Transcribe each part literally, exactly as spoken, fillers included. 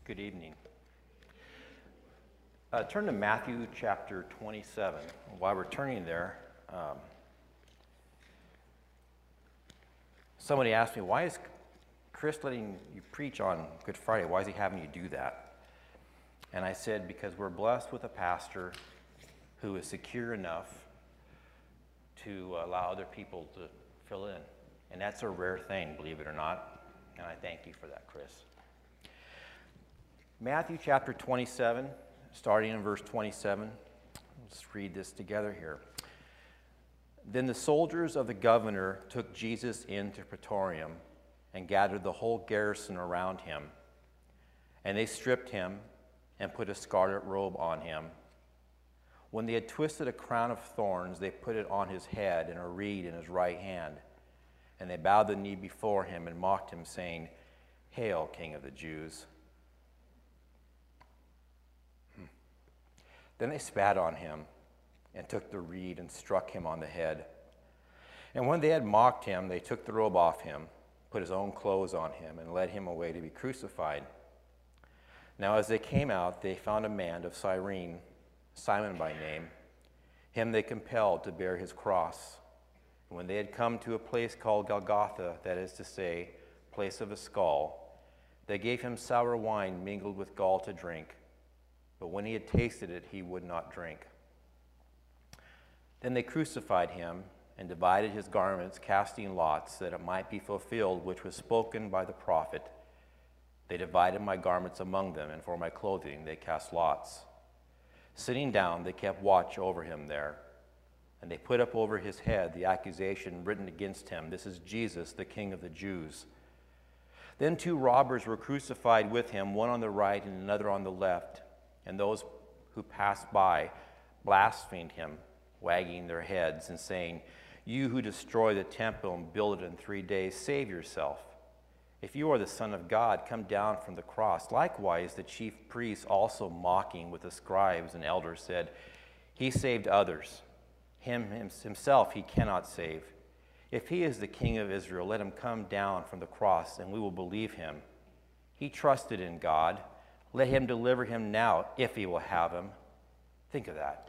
Good evening. Uh, turn to Matthew chapter twenty-seven. While we're turning there, um, somebody asked me, why is Chris letting you preach on Good Friday? Why is he having you do that? And I said, because we're blessed with a pastor who is secure enough to allow other people to fill in. And that's a rare thing, believe it or not. And I thank you for that, Chris. Matthew chapter twenty-seven, starting in verse twenty-seven. Let's read this together here. Then the soldiers of the governor took Jesus into Praetorium and gathered the whole garrison around him. And they stripped him and put a scarlet robe on him. When they had twisted a crown of thorns, they put it on his head and a reed in his right hand. And they bowed the knee before him and mocked him, saying, "Hail, King of the Jews." Hmm. Then they spat on him and took the reed and struck him on the head. And when they had mocked him, they took the robe off him, put his own clothes on him, and led him away to be crucified. Now as they came out, they found a man of Cyrene, Simon by name. Him they compelled to bear his cross. And when they had come to a place called Golgotha, that is to say, place of a skull, they gave him sour wine mingled with gall to drink. But when he had tasted it, he would not drink. Then they crucified him and divided his garments, casting lots, that it might be fulfilled which was spoken by the prophet. They divided my garments among them, and for my clothing they cast lots. Sitting down, they kept watch over him there. And they put up over his head the accusation written against him, "This is Jesus, the King of the Jews." Then two robbers were crucified with him, one on the right and another on the left. And those who passed by blasphemed him, wagging their heads and saying, "You who destroy the temple and build it in three days, save yourself. If you are the Son of God, come down from the cross." Likewise, the chief priests, also mocking with the scribes and elders, said, "He saved others. Him himself he cannot save. If he is the King of Israel, let him come down from the cross, and we will believe him. He trusted in God. Let him deliver him now, if he will have him." Think of that.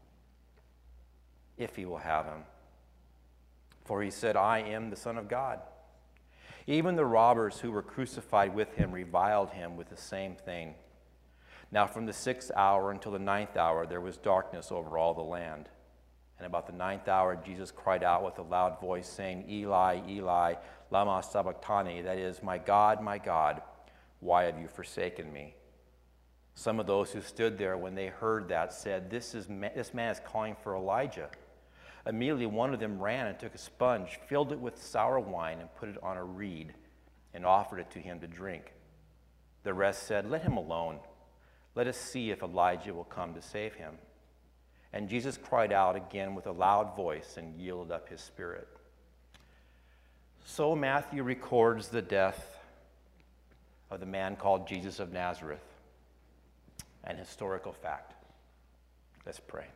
If he will have him. For he said, "I am the Son of God." Even the robbers who were crucified with him reviled him with the same thing. Now from the sixth hour until the ninth hour there was darkness over all the land. And about the ninth hour Jesus cried out with a loud voice, saying, "Eli, Eli, lama sabachthani," that is, "My God, my God, why have you forsaken me?" Some of those who stood there when they heard that said, this, is, this man is calling for Elijah. Immediately one of them ran and took a sponge, filled it with sour wine, and put it on a reed, and offered it to him to drink. The rest said, "Let him alone. Let us see if Elijah will come to save him." And Jesus cried out again with a loud voice and yielded up his spirit. So Matthew records the death of the man called Jesus of Nazareth, an historical fact. Let's pray.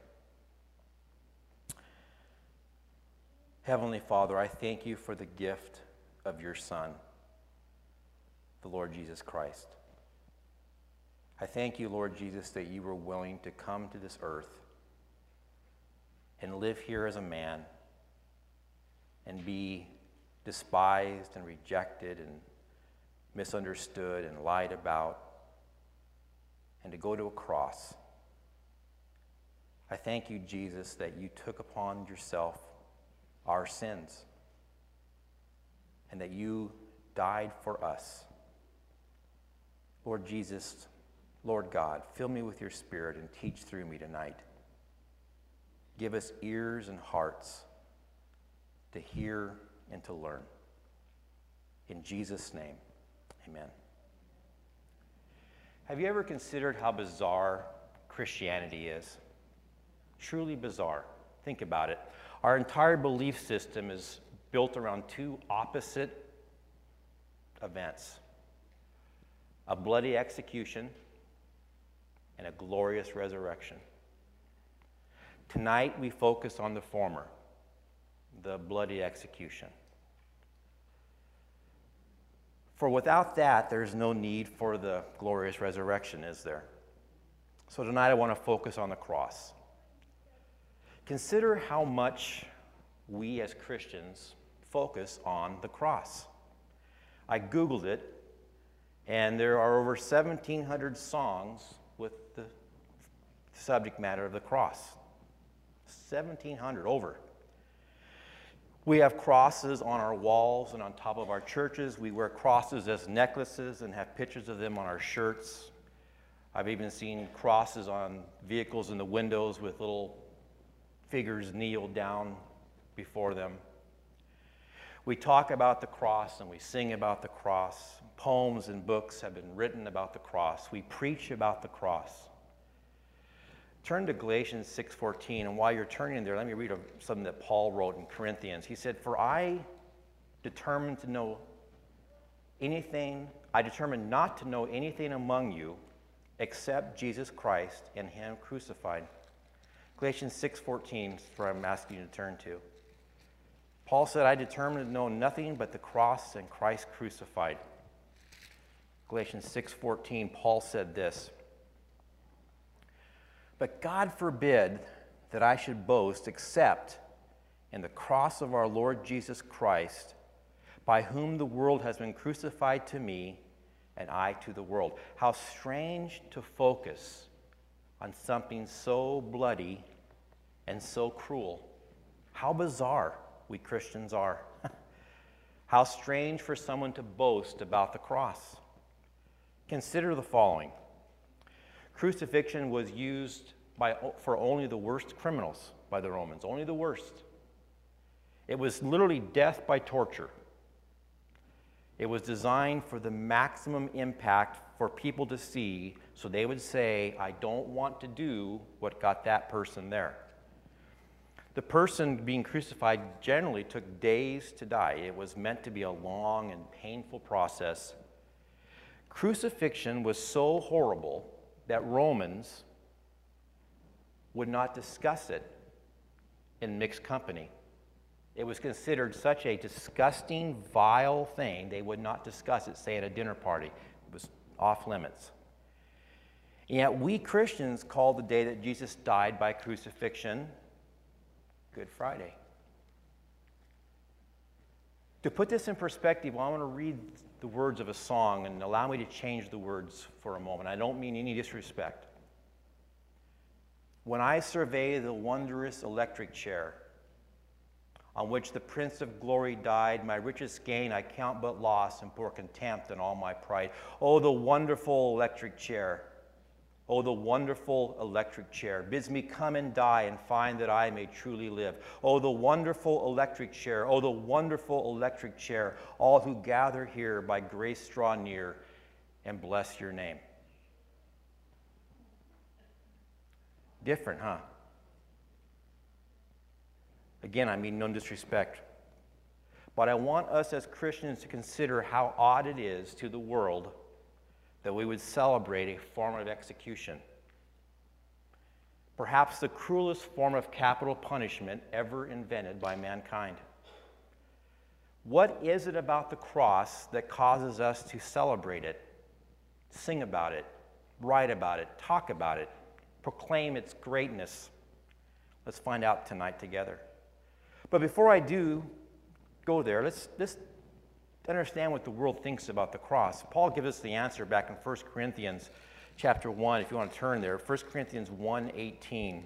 Heavenly Father, I thank you for the gift of your Son, the Lord Jesus Christ. I thank you, Lord Jesus, that you were willing to come to this earth and live here as a man and be despised and rejected and misunderstood and lied about, and to go to a cross. I thank you, Jesus, that you took upon yourself our sins, and that you died for us. Lord Jesus, Lord God, fill me with your Spirit and teach through me tonight. Give us ears and hearts to hear and to learn. In Jesus' name, amen. Have you ever considered how bizarre Christianity is? Truly bizarre. Think about it. Our entire belief system is built around two opposite events: a bloody execution and a glorious resurrection. Tonight we focus on the former, the bloody execution. For without that, there's no need for the glorious resurrection, is there? So tonight I want to focus on the cross. Consider how much we as Christians focus on the cross. I Googled it, and there are over seventeen hundred songs with the subject matter of the cross. seventeen hundred, over. We have crosses on our walls and on top of our churches. We wear crosses as necklaces and have pictures of them on our shirts. I've even seen crosses on vehicles in the windows with little figures kneeled down before them. We talk about the cross and we sing about the cross. Poems and books have been written about the cross. We preach about the cross. Turn to Galatians six fourteen, and while you're turning there, let me read a, something that Paul wrote in Corinthians. He said, "For I determined to know anything, I determined not to know anything among you except Jesus Christ and him crucified." Galatians six fourteen is where I'm asking you to turn to. Paul said, "I determined to know nothing but the cross and Christ crucified." Galatians six fourteen, Paul said this, "But God forbid that I should boast except in the cross of our Lord Jesus Christ, by whom the world has been crucified to me and I to the world." How strange to focus on something so bloody and so cruel. How bizarre we Christians are. How strange for someone to boast about the cross. Consider the following. Crucifixion was used by, for only the worst criminals by the Romans, only the worst. It was literally death by torture. It was designed for the maximum impact for people to see, so they would say, "I don't want to do what got that person there." The person being crucified generally took days to die. It was meant to be a long and painful process. Crucifixion was so horrible that Romans would not discuss it in mixed company. It was considered such a disgusting, vile thing, they would not discuss it, say, at a dinner party. It was off limits. And yet we Christians call the day that Jesus died by crucifixion Good Friday. To put this in perspective, I want to read the words of a song, and allow me to change the words for a moment. I don't mean any disrespect. "When I survey the wondrous electric chair on which the Prince of Glory died, my richest gain I count but loss and pour contempt on all my pride. Oh, the wonderful electric chair, oh, the wonderful electric chair bids me come and die and find that I may truly live. Oh, the wonderful electric chair, oh, the wonderful electric chair, all who gather here by grace draw near and bless your name." Different, huh? Again, I mean no disrespect. But I want us as Christians to consider how odd it is to the world that we would celebrate a form of execution. Perhaps the cruelest form of capital punishment ever invented by mankind. What is it about the cross that causes us to celebrate it, sing about it, write about it, talk about it, proclaim its greatness? Let's find out tonight together. But before I do go there, let's, let's understand what the world thinks about the cross. Paul gives us the answer back in First Corinthians chapter one, if you want to turn there. First Corinthians one eighteen.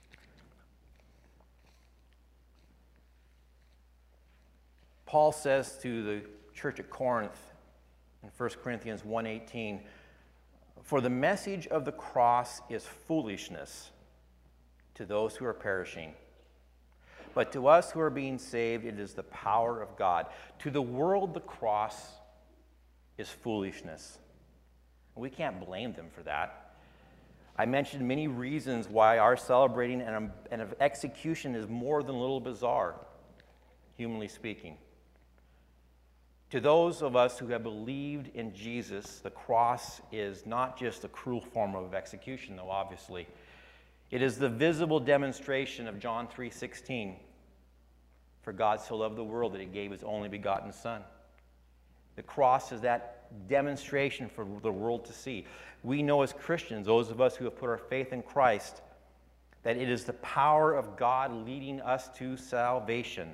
Paul says to the church at Corinth in First Corinthians one eighteen, "For the message of the cross is foolishness to those who are perishing, but to us who are being saved, it is the power of God." To the world, the cross is foolishness. We can't blame them for that. I mentioned many reasons why our celebrating and, and execution is more than a little bizarre, humanly speaking. To those of us who have believed in Jesus, the cross is not just a cruel form of execution, though, obviously. It is the visible demonstration of John three sixteen. "For God so loved the world that he gave his only begotten Son, The cross is that demonstration for the world to see. We know as Christians, those of us who have put our faith in Christ, that it is the power of God leading us to salvation.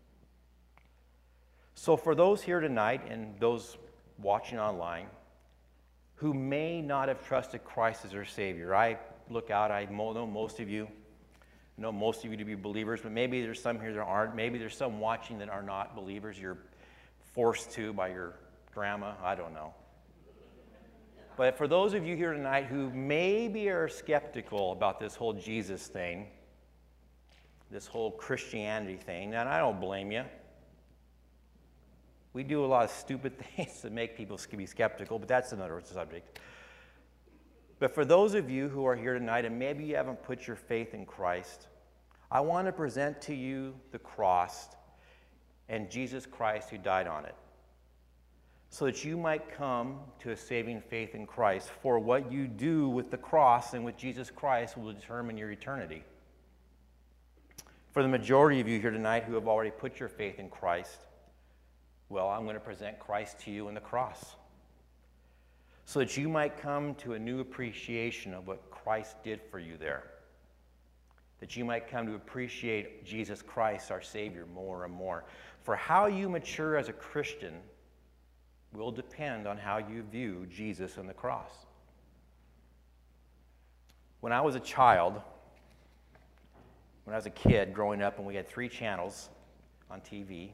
So for those here tonight and those watching online who may not have trusted Christ as their Savior, I look out, I know most of you, know most of you to be believers, but maybe there's some here that aren't. Maybe there's some watching that are not believers. You're forced to by your grandma. I don't know. But for those of you here tonight who maybe are skeptical about this whole Jesus thing, this whole Christianity thing, and I don't blame you. We do a lot of stupid things that make people be skeptical, but that's another subject. But for those of you who are here tonight and maybe you haven't put your faith in Christ, I want to present to you the cross and Jesus Christ who died on it, so that you might come to a saving faith in Christ. For what you do with the cross and with Jesus Christ will determine your eternity. For the majority of you here tonight who have already put your faith in Christ, well, I'm going to present Christ to you in the cross, so that you might come to a new appreciation of what Christ did for you there. That you might come to appreciate Jesus Christ, our Savior, more and more. For how you mature as a Christian will depend on how you view Jesus and the cross. When I was a child, when I was a kid growing up and we had three channels on T V,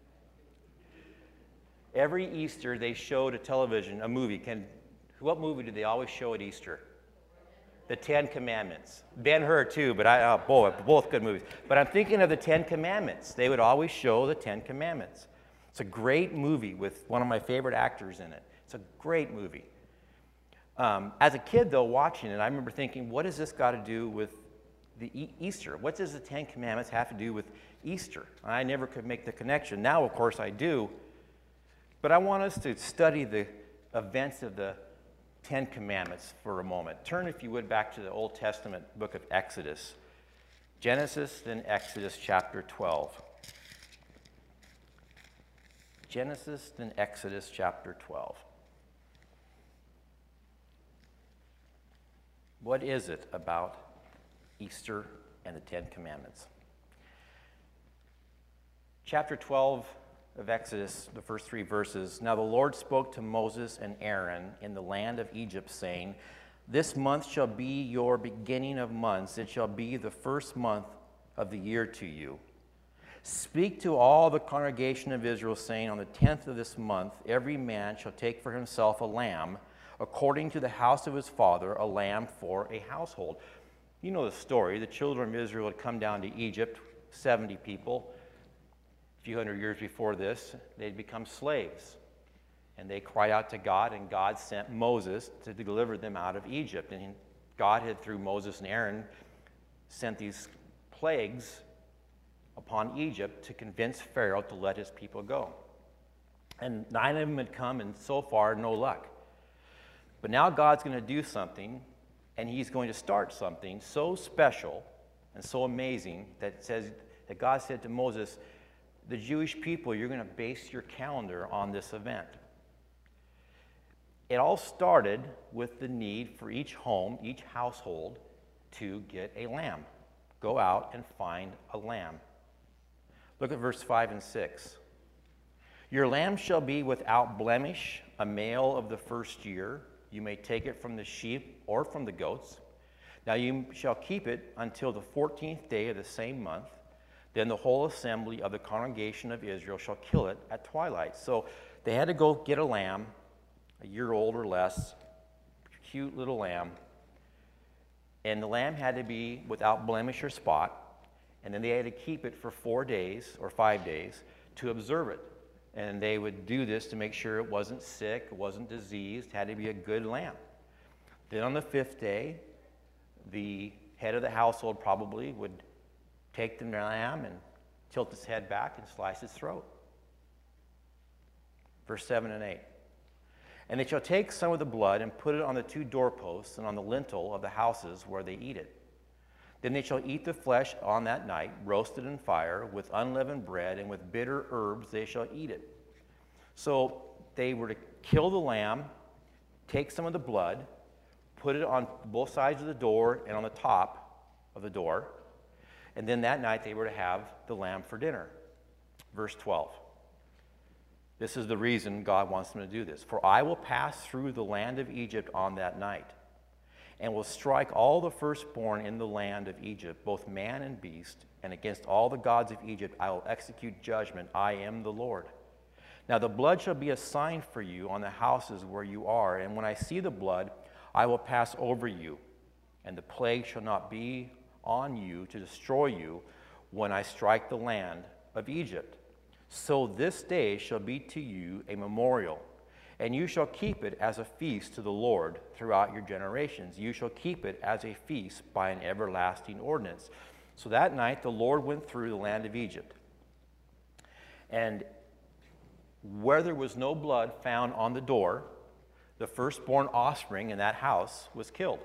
every Easter they showed a television, a movie. Can, what movie did they always show at Easter? The Ten Commandments. Ben-Hur too, but I, oh boy, both good movies. But I'm thinking of the Ten Commandments. They would always show the Ten Commandments. It's a great movie with one of my favorite actors in it. It's a great movie. Um, as a kid, though, watching it, I remember thinking, what does this got to do with the e- Easter? What does the Ten Commandments have to do with Easter? And I never could make the connection. Now, of course, I do. But I want us to study the events of the Ten Commandments for a moment. Turn, if you would, back to the Old Testament book of Exodus. Genesis, then Exodus chapter twelve. Genesis, then Exodus chapter twelve. What is it about Easter and the Ten Commandments? Chapter twelve of Exodus, the first three verses. Now the Lord spoke to Moses and Aaron in the land of Egypt, saying, This month shall be your beginning of months. It shall be the first month of the year to you. Speak to all the congregation of Israel, saying, On the tenth of this month, every man shall take for himself a lamb, according to the house of his father, a lamb for a household. You know the story. The children of Israel had come down to Egypt, seventy people. A few hundred years before this, they'd become slaves. And they cried out to God, and God sent Moses to deliver them out of Egypt. And God had, through Moses and Aaron, sent these plagues upon Egypt to convince Pharaoh to let his people go. And nine of them had come, and so far, no luck. But now God's going to do something, and he's going to start something so special and so amazing that it says that God said to Moses, the Jewish people, you're going to base your calendar on this event. It all started with the need for each home, each household, to get a lamb. Go out and find a lamb. Look at verse five and six. Your lamb shall be without blemish, a male of the first year. You may take it from the sheep or from the goats. Now you shall keep it until the fourteenth day of the same month. Then the whole assembly of the congregation of Israel shall kill it at twilight. So they had to go get a lamb, a year old or less, cute little lamb. And the lamb had to be without blemish or spot. And then they had to keep it for four days or five days to observe it. And they would do this to make sure it wasn't sick, it wasn't diseased, it had to be a good lamb. Then on the fifth day, the head of the household probably would take the lamb and tilt his head back and slice his throat. Verse seven and eight. And they shall take some of the blood and put it on the two doorposts and on the lintel of the houses where they eat it. Then they shall eat the flesh on that night, roasted in fire, with unleavened bread, and with bitter herbs they shall eat it. So they were to kill the lamb, take some of the blood, put it on both sides of the door and on the top of the door, and then that night they were to have the lamb for dinner. Verse twelve. This is the reason God wants them to do this. For I will pass through the land of Egypt on that night, and will strike all the firstborn in the land of Egypt, both man and beast, and against all the gods of Egypt I will execute judgment. I am the Lord. Now the blood shall be a sign for you on the houses where you are, and when I see the blood, I will pass over you, and the plague shall not be on you to destroy you when I strike the land of Egypt. So this day shall be to you a memorial, and you shall keep it as a feast to the Lord throughout your generations. You shall keep it as a feast by an everlasting ordinance. So that night the Lord went through the land of Egypt, and where there was no blood found on the door, the firstborn offspring in that house was killed.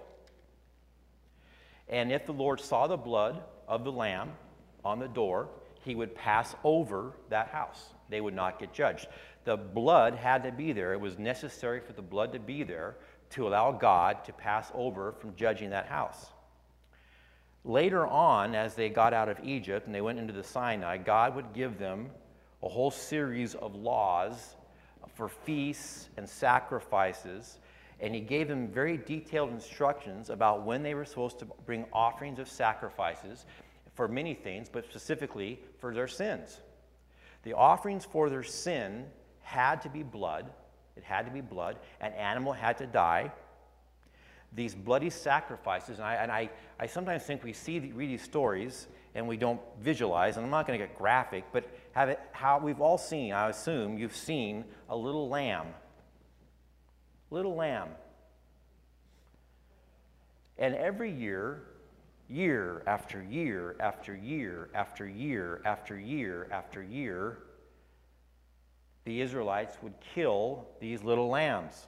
And if the Lord saw the blood of the lamb on the door, he would pass over that house. They would not get judged. The blood had to be there. It was necessary for the blood to be there to allow God to pass over from judging that house. Later on, as they got out of Egypt and they went into the Sinai, God would give them a whole series of laws for feasts and sacrifices, and he gave them very detailed instructions about when they were supposed to bring offerings of sacrifices for many things, but specifically for their sins. The offerings for their sin had to be blood. It had to be blood. An animal had to die. These bloody sacrifices, and I, and I, I sometimes think we see, the, read these stories and we don't visualize, and I'm not going to get graphic, but have it, how we've all seen, I assume you've seen a little lamb. Little lamb. And every year, year after year after year after year after year after year, the Israelites would kill these little lambs.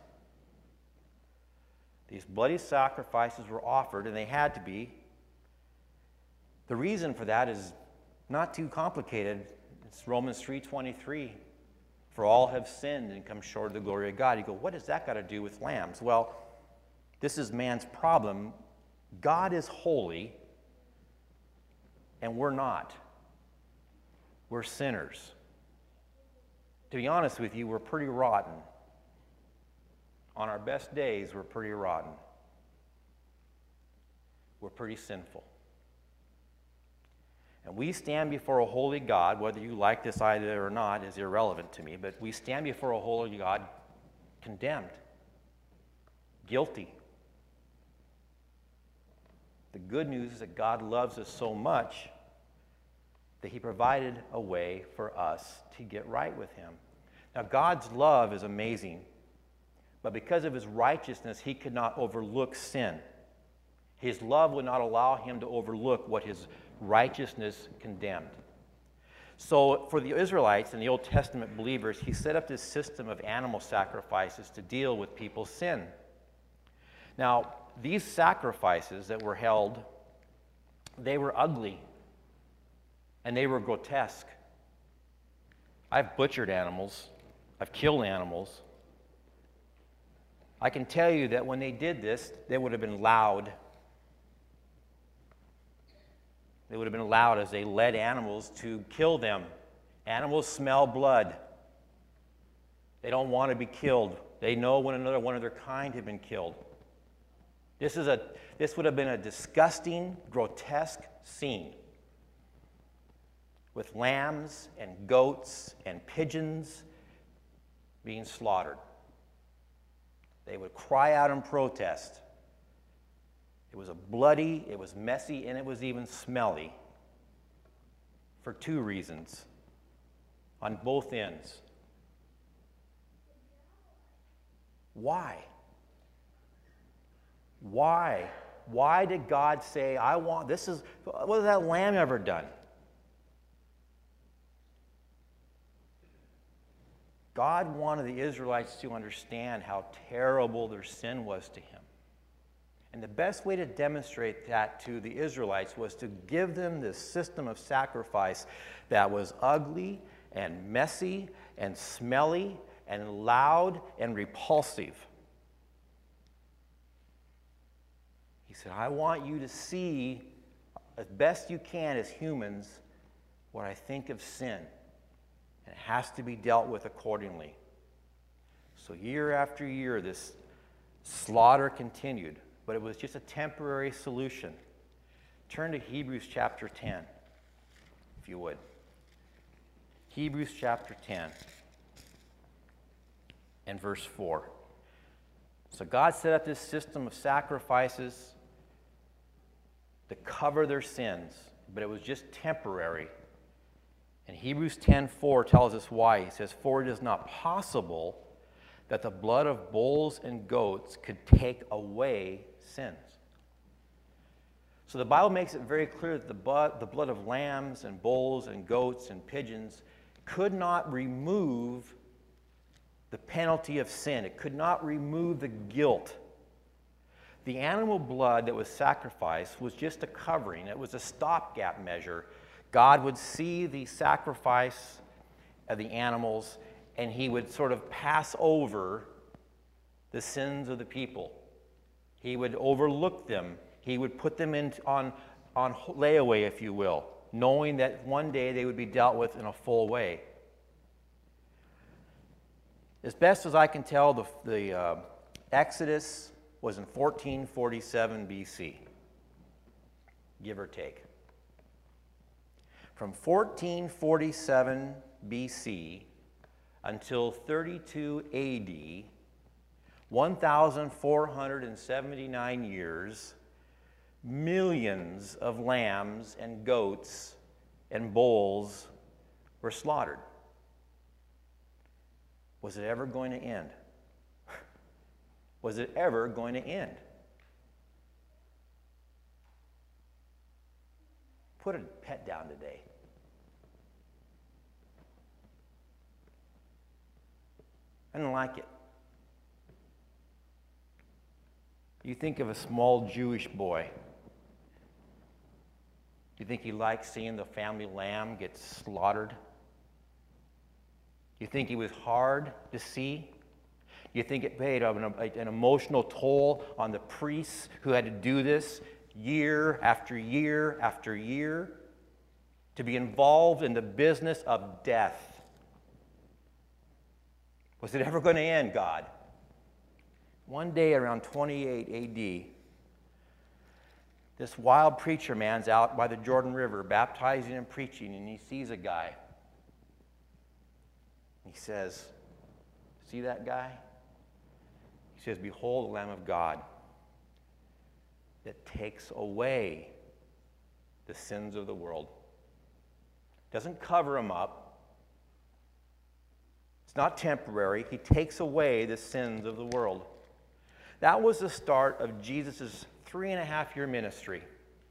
These bloody sacrifices were offered, and they had to be. The reason for that is not too complicated. It's Romans three twenty-three. For all have sinned and come short of the glory of God. You go, what does that got to do with lambs? Well, this is man's problem. God is holy, and we're not. We're sinners. To be honest with you, we're pretty rotten. On our best days, we're pretty rotten. We're pretty sinful. And we stand before a holy God, whether you like this idea or not is irrelevant to me, but we stand before a holy God condemned, guilty. The good news is that God loves us so much that he provided a way for us to get right with him. Now, God's love is amazing, but because of his righteousness, he could not overlook sin. His love would not allow him to overlook what his righteousness condemned. So for the Israelites and the Old Testament believers, he set up this system of animal sacrifices to deal with people's sin. Now, these sacrifices that were held, they were ugly and they were grotesque. I've butchered animals. I've killed animals. I can tell you that when they did this, they would have been loud. They would have been loud as they led animals to kill them. Animals smell blood. They don't want to be killed. They know when another one of their kind had been killed. This is a this would have been a disgusting, grotesque scene with lambs and goats and pigeons being slaughtered. They would cry out in protest. It was a bloody, it was messy, and it was even smelly for two reasons on both ends. Why? Why? Why did God say, I want, this is, what has that lamb ever done? God wanted the Israelites to understand how terrible their sin was to him. And the best way to demonstrate that to the Israelites was to give them this system of sacrifice that was ugly and messy and smelly and loud and repulsive. He said, I want you to see, as best you can as humans, what I think of sin. And it has to be dealt with accordingly. So year after year, this slaughter continued, but it was just a temporary solution. Turn to Hebrews chapter ten, if you would. Hebrews chapter ten and verse four. So God set up this system of sacrifices to cover their sins, but it was just temporary. And Hebrews ten four tells us why. He says, for it is not possible that the blood of bulls and goats could take away sins. So the Bible makes it very clear that the blood, the blood of lambs and bulls and goats and pigeons could not remove the penalty of sin. It could not remove the guilt. The animal blood that was sacrificed was just a covering. It was a stopgap measure. God would see the sacrifice of the animals, and he would sort of pass over the sins of the people. He would overlook them. He would put them in on, on layaway, if you will, knowing that one day they would be dealt with in a full way. As best as I can tell, the, the uh, Exodus was in fourteen forty-seven B C, give or take. From fourteen forty-seven B C until thirty-two A D, one thousand four hundred seventy-nine years, millions of lambs and goats and bulls were slaughtered. Was it ever going to end? Was it ever going to end? Put a pet down today. I didn't like it. You think of a small Jewish boy. You think he liked seeing the family lamb get slaughtered? You think he was hard to see? You think it paid an, an emotional toll on the priests who had to do this year after year after year? To be involved in the business of death. Was it ever going to end, God? One day around twenty-eight A D, this wild preacher man's out by the Jordan River baptizing and preaching, and he sees a guy. He says, see that guy? He says, behold the Lamb of God that takes away the sins of the world. Doesn't cover them up. It's not temporary. He takes away the sins of the world. That was the start of Jesus' three and a half year ministry.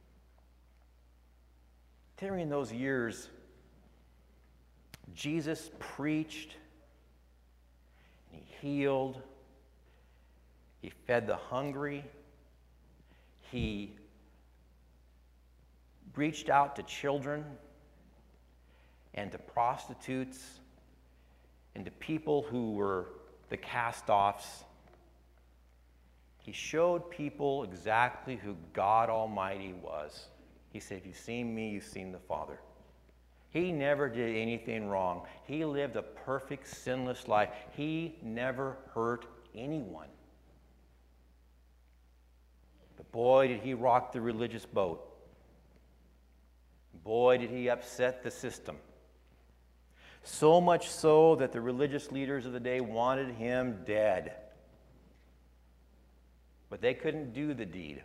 During those years, Jesus preached, and he healed, he fed the hungry, he reached out to children and to prostitutes and to people who were the cast-offs. He showed people exactly who God Almighty was. He said, if you've seen me, you've seen the Father. He never did anything wrong. He lived a perfect, sinless life. He never hurt anyone. But boy, did he rock the religious boat. Boy, did he upset the system. So much so that the religious leaders of the day wanted him dead. But they couldn't do the deed.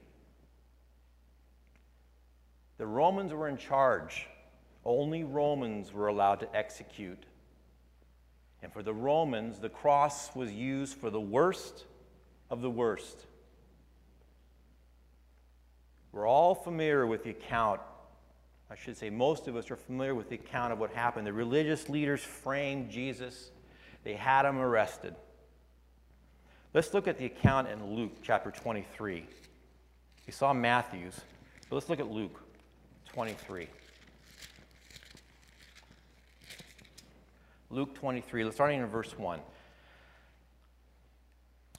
The Romans were in charge. Only Romans were allowed to execute. And for the Romans, the cross was used for the worst of the worst. We're all familiar with the account. I should say most of us are familiar with the account of what happened. The religious leaders framed Jesus. They had him arrested. Let's look at the account in Luke chapter twenty-three. We saw Matthew's, but let's look at Luke twenty-three. Luke twenty-three, starting in verse one.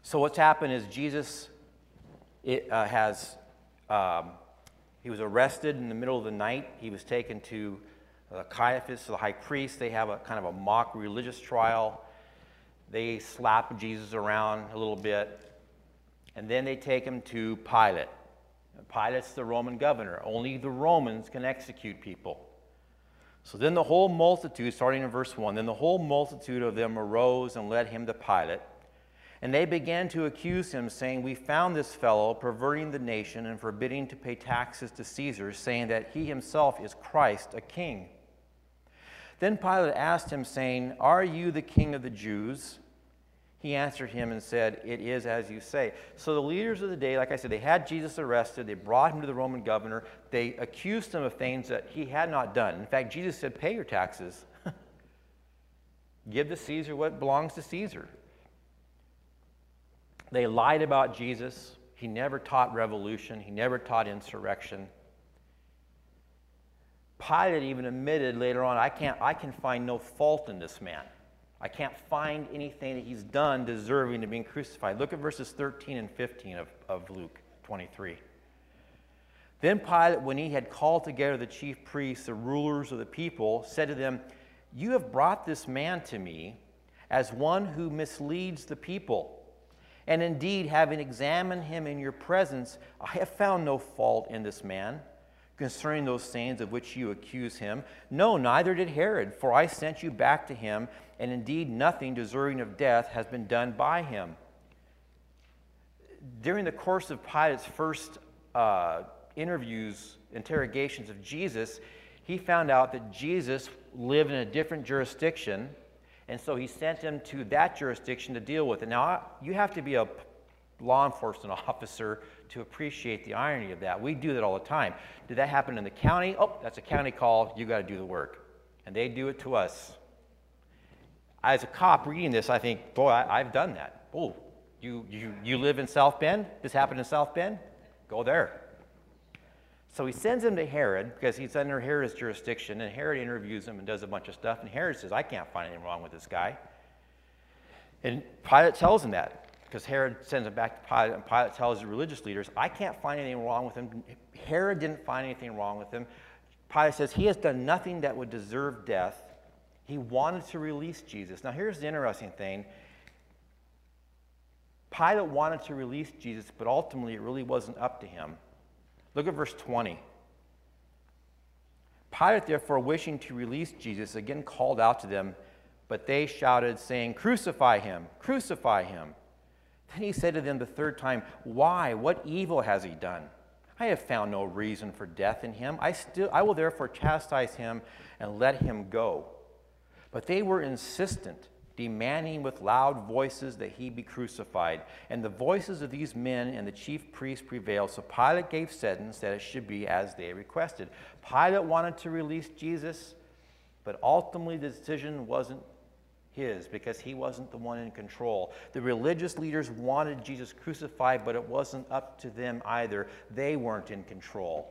So what's happened is Jesus it, uh, has, um, he was arrested in the middle of the night. He was taken to uh, Caiaphas, the high priest. They have a kind of a mock religious trial. They slap Jesus around a little bit. And then they take him to Pilate. Pilate's the Roman governor. Only the Romans can execute people. So then the whole multitude, starting in verse one, then the whole multitude of them arose and led him to Pilate. And they began to accuse him, saying, we found this fellow perverting the nation and forbidding to pay taxes to Caesar, saying that he himself is Christ, a king. Then Pilate asked him, saying, are you the king of the Jews? He answered him and said, it is as you say. So the leaders of the day, like I said, they had Jesus arrested. They brought him to the Roman governor. They accused him of things that he had not done. In fact, Jesus said, pay your taxes. Give to Caesar what belongs to Caesar. They lied about Jesus. He never taught revolution. He never taught insurrection. Pilate even admitted later on, I can't, I can find no fault in this man. I can't find anything that he's done deserving of being crucified. Look at verses thirteen and fifteen of, of Luke twenty-three. Then Pilate, when he had called together the chief priests, the rulers of the people, said to them, you have brought this man to me as one who misleads the people. And indeed, having examined him in your presence, I have found no fault in this man concerning those things of which you accuse him. No, neither did Herod, for I sent you back to him, and indeed nothing deserving of death has been done by him. During the course of Pilate's first uh, interviews, interrogations of Jesus, he found out that Jesus lived in a different jurisdiction, and so he sent him to that jurisdiction to deal with it. Now, you have to be a law enforcement officer to appreciate the irony of that. We do that all the time. Did that happen in the county? Oh, that's a county call. You got to do the work. And they do it to us. As a cop reading this, I think, boy, I, I've done that. Oh, you, you, you live in South Bend? This happened in South Bend? Go there. So he sends him to Herod because he's under Herod's jurisdiction, and Herod interviews him and does a bunch of stuff, and Herod says, I can't find anything wrong with this guy. And Pilate tells him that. Because Herod sends him back to Pilate, and Pilate tells the religious leaders, I can't find anything wrong with him. Herod didn't find anything wrong with him. Pilate says he has done nothing that would deserve death. He wanted to release Jesus. Now here's the interesting thing. Pilate wanted to release Jesus, but ultimately it really wasn't up to him. Look at verse twenty. Pilate, therefore, wishing to release Jesus, again called out to them, but they shouted, saying, crucify him, crucify him. Then he said to them the third time, why? What evil has he done? I have found no reason for death in him. I, still, I will therefore chastise him and let him go. But they were insistent, demanding with loud voices that he be crucified. And the voices of these men and the chief priests prevailed. So Pilate gave sentence that it should be as they requested. Pilate wanted to release Jesus, but ultimately the decision wasn't his, because he wasn't the one in control. The religious leaders wanted Jesus crucified, but it wasn't up to them either. They weren't in control.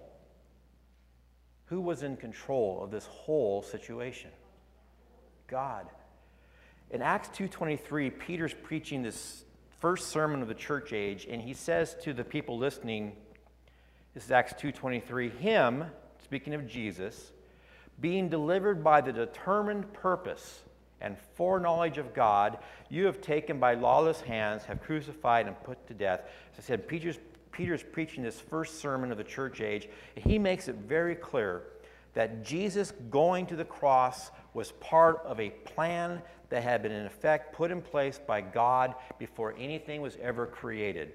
Who was in control of this whole situation? God. In Acts two twenty-three, Peter's preaching this first sermon of the church age, and he says to the people listening, this is Acts two twenty-three, him, speaking of Jesus, being delivered by the determined purpose and foreknowledge of God, you have taken by lawless hands, have crucified and put to death. As I said, Peter's, Peter's preaching this first sermon of the church age, and he makes it very clear that Jesus going to the cross was part of a plan that had been in effect put in place by God before anything was ever created.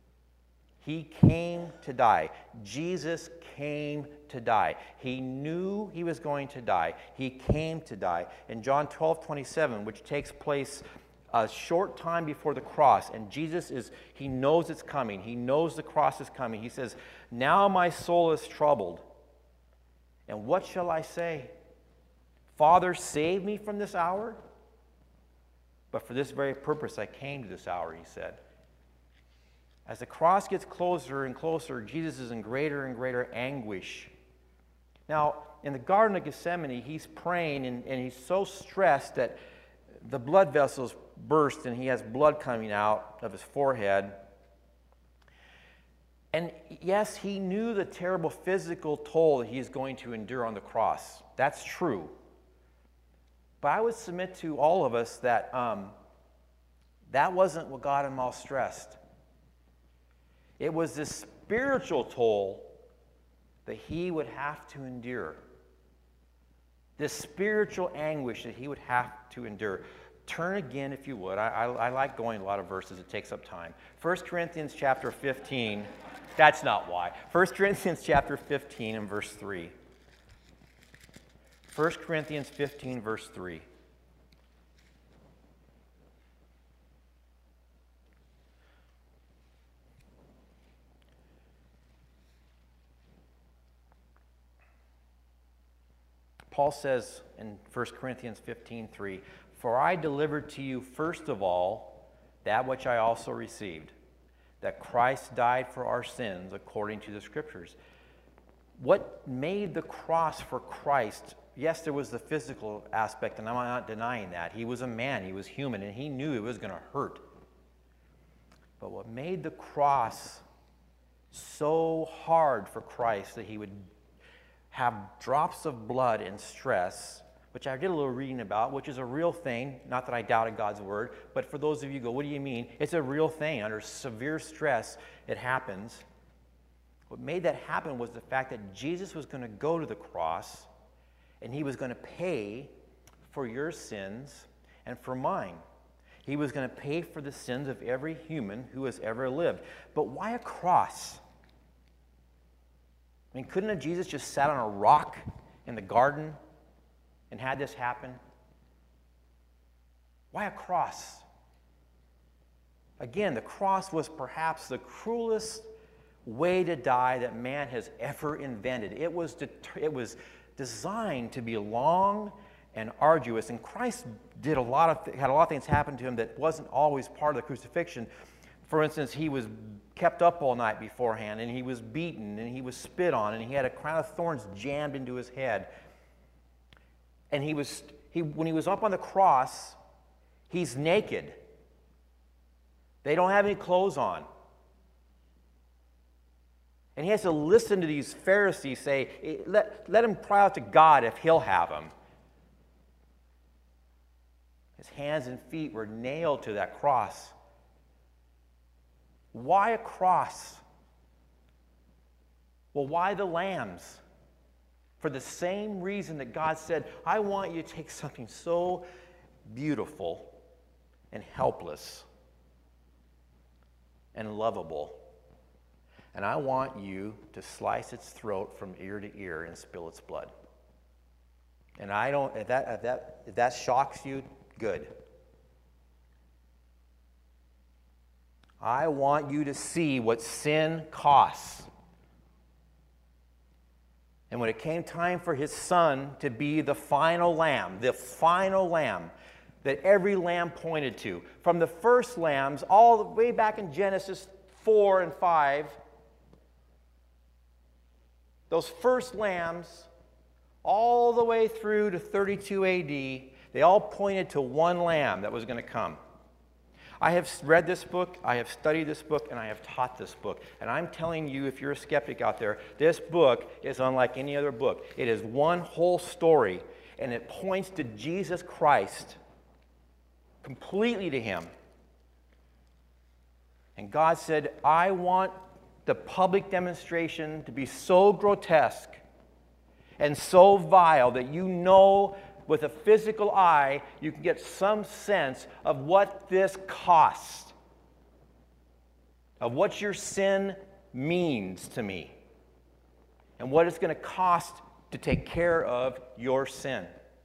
He came to die. Jesus came to die. He knew he was going to die. He came to die. In John twelve twenty-seven, which takes place a short time before the cross, and Jesus is, he knows it's coming. He knows the cross is coming. He says, now my soul is troubled. And what shall I say? Father, save me from this hour? But for this very purpose I came to this hour, he said. As the cross gets closer and closer, Jesus is in greater and greater anguish. Now, in the Garden of Gethsemane, he's praying, and, and he's so stressed that the blood vessels burst and he has blood coming out of his forehead. And yes, he knew the terrible physical toll that he's going to endure on the cross. That's true. But I would submit to all of us that um, that wasn't what got him all stressed. It was this spiritual toll that he would have to endure. This spiritual anguish that he would have to endure. Turn again, if you would. I, I, I like going a lot of verses. It takes up time. First Corinthians chapter fifteen. That's not why. First Corinthians chapter fifteen and verse three. First Corinthians fifteen, verse three. Paul says in First Corinthians fifteen, three, "For I delivered to you first of all that which I also received, that Christ died for our sins according to the Scriptures." What made the cross for Christ? Yes, there was the physical aspect, and I'm not denying that. He was a man, he was human, and he knew it was going to hurt. But what made the cross so hard for Christ that he would have drops of blood and stress, which I did a little reading about, which is a real thing. Not that I doubted God's word, but for those of you who go, what do you mean? It's a real thing. Under severe stress, it happens. What made that happen was the fact that Jesus was going to go to the cross, and he was going to pay for your sins and for mine. He was going to pay for the sins of every human who has ever lived. But why a cross? I mean, couldn't have Jesus just sat on a rock in the garden and had this happen? Why a cross? Again, the cross was perhaps the cruelest way to die that man has ever invented. It was, it was designed to be long and arduous, and Christ did a lot of had a lot of things happen to him that wasn't always part of the crucifixion. For instance, he was kept up all night beforehand, and he was beaten, and he was spit on, and he had a crown of thorns jammed into his head. And he was, he, when he was up on the cross, he's naked. They don't have any clothes on. And he has to listen to these Pharisees say, let, let him cry out to God if he'll have him. His hands and feet were nailed to that cross. Why a cross? Well, why the lambs? For the same reason that God said, I want you to take something so beautiful and helpless and lovable, and I want you to slice its throat from ear to ear and spill its blood. And I don't, if that, if that, if that shocks you, good. I want you to see what sin costs. And when it came time for his son to be the final lamb, the final lamb that every lamb pointed to, from the first lambs all the way back in Genesis four and five, those first lambs, all the way through to thirty-two A D, they all pointed to one lamb that was going to come. I have read this book, I have studied this book, and I have taught this book. And I'm telling you, if you're a skeptic out there, this book is unlike any other book. It is one whole story, and it points to Jesus Christ, completely to him. And God said, I want the public demonstration to be so grotesque and so vile that you know with a physical eye, you can get some sense of what this costs, of what your sin means to me, and what it's going to cost to take care of your sin.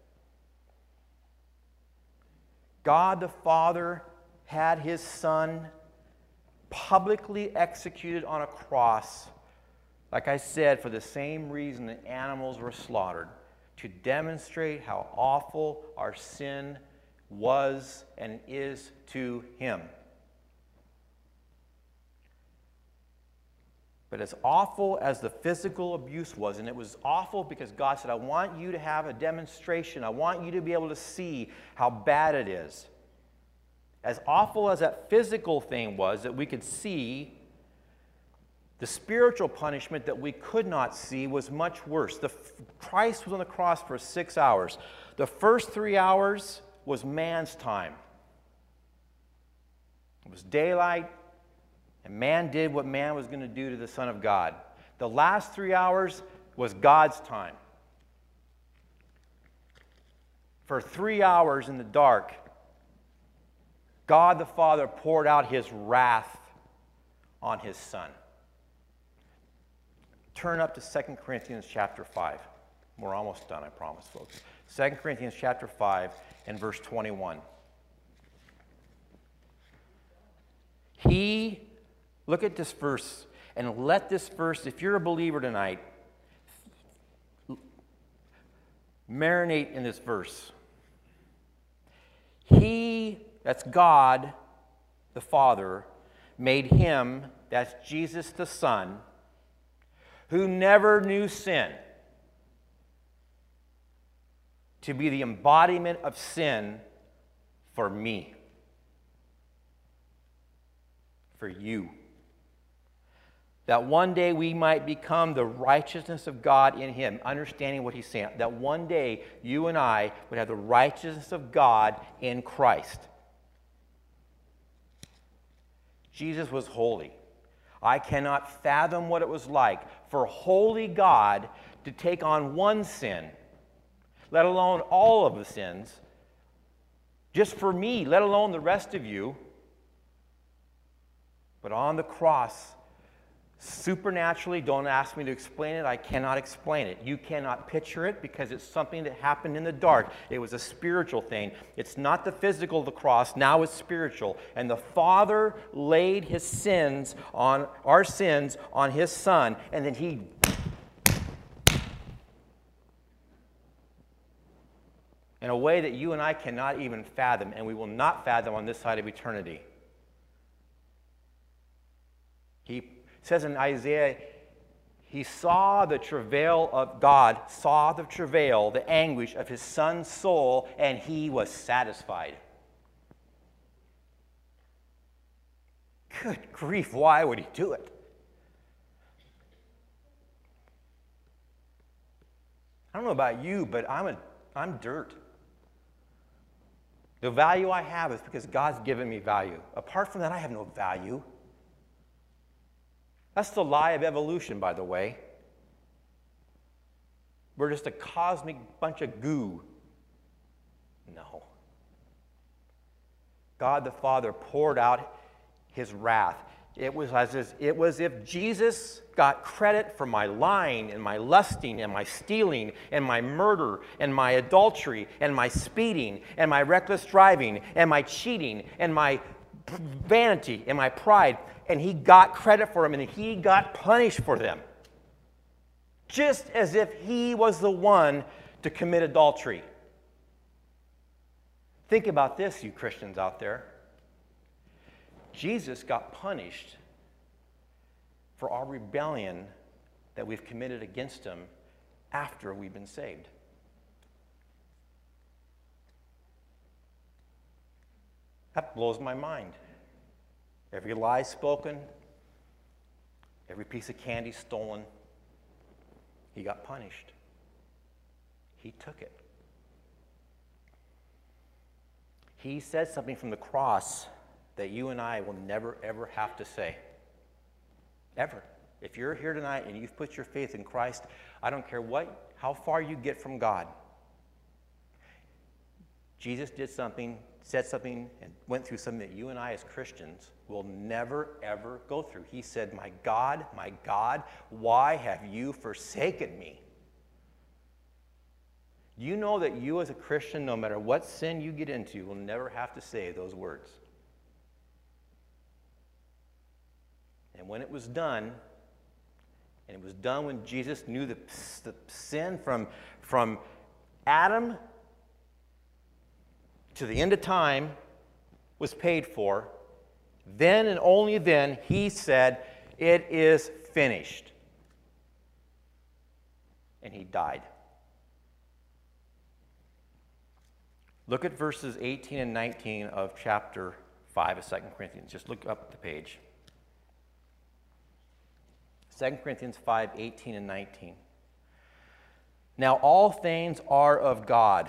God the Father had his Son publicly executed on a cross, like I said, for the same reason that animals were slaughtered, to demonstrate how awful our sin was and is to him. But as awful as the physical abuse was, and it was awful because God said, I want you to have a demonstration. I want you to be able to see how bad it is. As awful as that physical thing was that we could see, the spiritual punishment that we could not see was much worse. The, Christ was on the cross for six hours. The first three hours was man's time. It was daylight, and man did what man was going to do to the Son of God. The last three hours was God's time. For three hours in the dark, God the Father poured out his wrath on his Son. Turn up to Second Corinthians chapter five. We're almost done, I promise, folks. Second Corinthians chapter five and verse twenty-one. He, look at this verse, and let this verse, if you're a believer tonight, marinate in this verse. He, that's God, the Father, made him, that's Jesus the Son, who never knew sin, to be the embodiment of sin for me, for you. That one day we might become the righteousness of God in him, understanding what he's saying. That one day you and I would have the righteousness of God in Christ. Jesus was holy. I cannot fathom what it was like for holy God to take on one sin, let alone all of the sins, just for me, let alone the rest of you. But on the cross, supernaturally, don't ask me to explain it, I cannot explain it. You cannot picture it because it's something that happened in the dark. It was a spiritual thing. It's not the physical of the cross, now it's spiritual. And the Father laid his sins on, our sins on his Son, and then he in a way that you and I cannot even fathom, and we will not fathom on this side of eternity. He says in Isaiah, he saw the travail of God, saw the travail, the anguish of his Son's soul, and he was satisfied. Good grief, why would he do it? I don't know about you, but I'm, a, I'm dirt. The value I have is because God's given me value. Apart from that, I have no value. That's the lie of evolution, by the way. We're just a cosmic bunch of goo. No. God the Father poured out his wrath. It was as if, it was if Jesus got credit for my lying and my lusting and my stealing and my murder and my adultery and my speeding and my reckless driving and my cheating and my vanity and my pride, and he got credit for them and he got punished for them. Just as if he was the one to commit adultery. Think about this, you Christians out there. Jesus got punished for our rebellion that we've committed against him after we've been saved. That blows my mind. Every lie spoken, every piece of candy stolen, he got punished. He took it. He said something from the cross that you and I will never, ever have to say. Ever. If you're here tonight and you've put your faith in Christ, I don't care what, how far you get from God. Jesus did something, said something, and went through something that you and I as Christians will never, ever go through. He said, "My God, my God, why have you forsaken me?" You know that you as a Christian, no matter what sin you get into, will never have to say those words. And when it was done, and it was done when Jesus knew the, the sin from, from Adam to the end of time was paid for, then and only then he said, It is finished. And he died. Look at verses eighteen and nineteen of chapter five of Second Corinthians. Just look up the page. Second Corinthians five, eighteen and nineteen. Now all things are of God,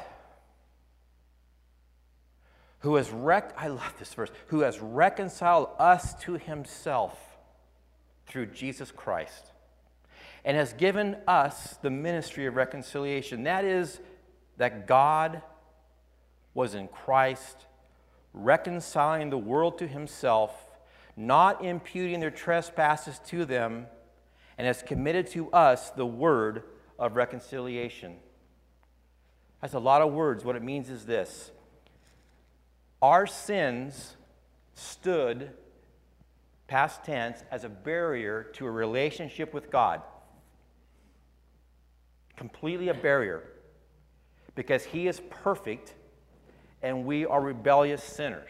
who has rec- I love this verse, who has reconciled us to himself through Jesus Christ, and has given us the ministry of reconciliation. That is, that God was in Christ, reconciling the world to himself, not imputing their trespasses to them, and has committed to us the word of reconciliation. That's a lot of words. What it means is this. Our sins stood, past tense, as a barrier to a relationship with God. Completely a barrier. Because he is perfect and we are rebellious sinners.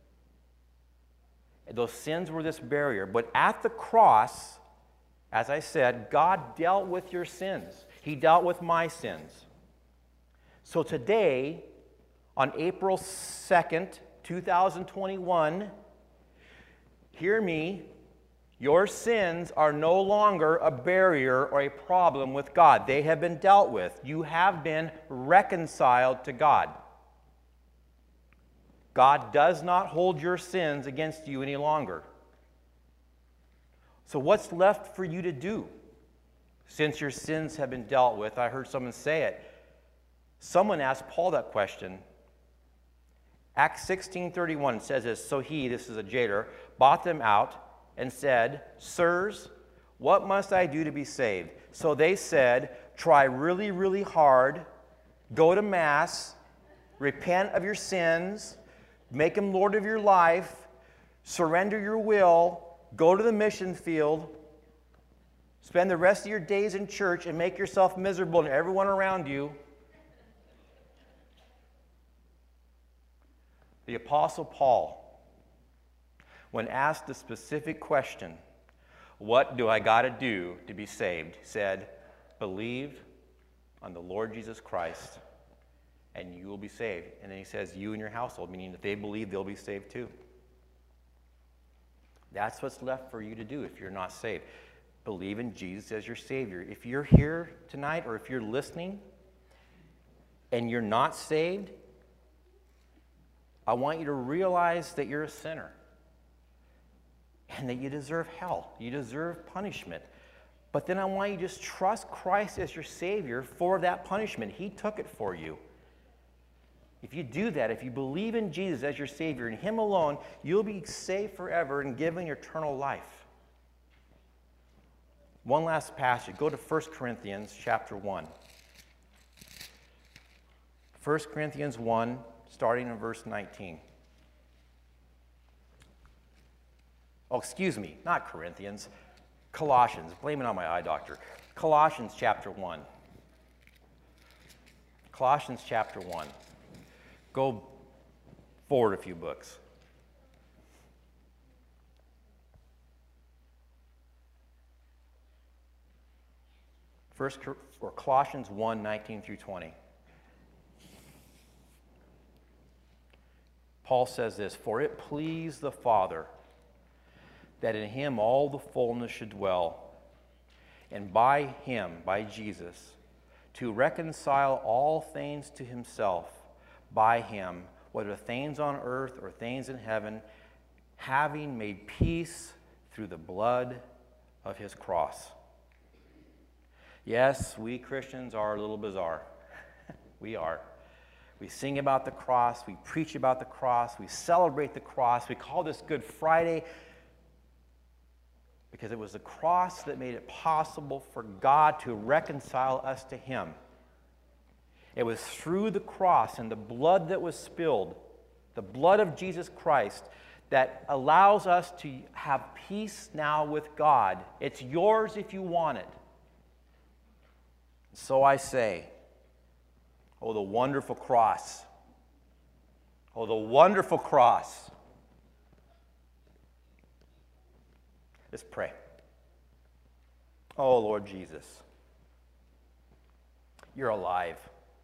And those sins were this barrier. But at the cross, as I said, God dealt with your sins. He dealt with my sins. So today, on April second, two thousand twenty-one, hear me, your sins are no longer a barrier or a problem with God. They have been dealt with. You have been reconciled to God. God does not hold your sins against you any longer. So what's left for you to do since your sins have been dealt with? I heard someone say it. Someone asked Paul that question. Acts sixteen thirty-one says this, so he, this is a jailer, bought them out and said, Sirs, what must I do to be saved? So they said, try really, really hard, go to Mass, repent of your sins, make him Lord of your life, surrender your will, go to the mission field, spend the rest of your days in church and make yourself miserable to everyone around you. The Apostle Paul, when asked the specific question, what do I got to do to be saved, said, believe on the Lord Jesus Christ and you will be saved. And then he says, you and your household, meaning if they believe, they'll be saved too. That's what's left for you to do if you're not saved. Believe in Jesus as your Savior. If you're here tonight or if you're listening and you're not saved, I want you to realize that you're a sinner and that you deserve hell. You deserve punishment. But then I want you to just trust Christ as your Savior for that punishment. He took it for you. If you do that, if you believe in Jesus as your Savior and Him alone, you'll be saved forever and given eternal life. One last passage. Go to First Corinthians chapter one. First Corinthians one, starting in verse nineteen. Oh, excuse me, not Corinthians. Colossians. Blame it on my eye doctor. Colossians chapter one. Colossians chapter one. Go forward a few books. First, or Colossians one, nineteen through twenty. Paul says this, for it pleased the Father that in Him all the fullness should dwell, and by Him, by Jesus, to reconcile all things to Himself, by Him, whether things on earth or things in heaven, having made peace through the blood of His cross. Yes, we Christians are a little bizarre. We are. We sing about the cross, we preach about the cross, we celebrate the cross, we call this Good Friday because it was the cross that made it possible for God to reconcile us to Him. It was through the cross and the blood that was spilled, the blood of Jesus Christ, that allows us to have peace now with God. It's yours if you want it. So I say, oh, the wonderful cross. Oh, the wonderful cross. Let's pray. Oh, Lord Jesus, you're alive.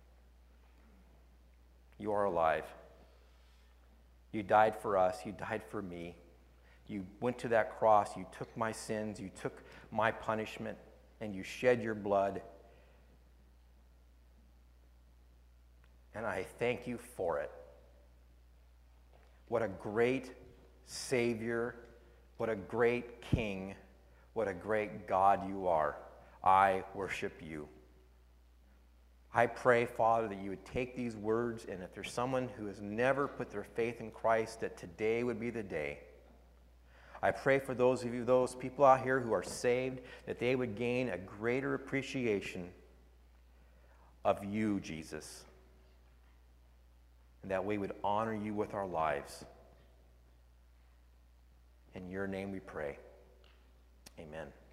You are alive. You died for us. You died for me. You went to that cross. You took my sins. You took my punishment, and you shed your blood. And I thank you for it. What a great Savior. What a great King. What a great God you are. I worship you. I pray, Father, that you would take these words, and if there's someone who has never put their faith in Christ, that today would be the day. I pray for those of you, those people out here who are saved, that they would gain a greater appreciation of you, Jesus, and that we would honor you with our lives. In your name we pray. Amen.